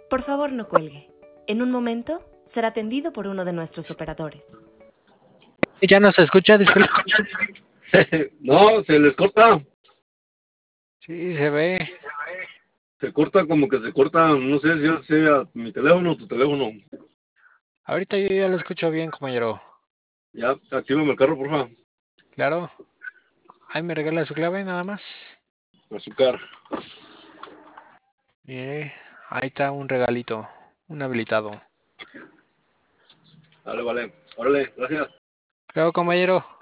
Por favor, no cuelgue. En un momento será atendido por uno de nuestros operadores. Ya no se escucha, disculpe. No, se les corta. Sí, se ve. Se corta como que se corta, no sé si sea mi teléfono o tu teléfono. Ahorita yo ya lo escucho bien, compañero. Ya, actívame el carro, por favor. Claro. Ahí me regala su clave, nada más. Azúcar. Ahí está un regalito. Un habilitado. Dale, vale. Órale, gracias. Claro, compañero.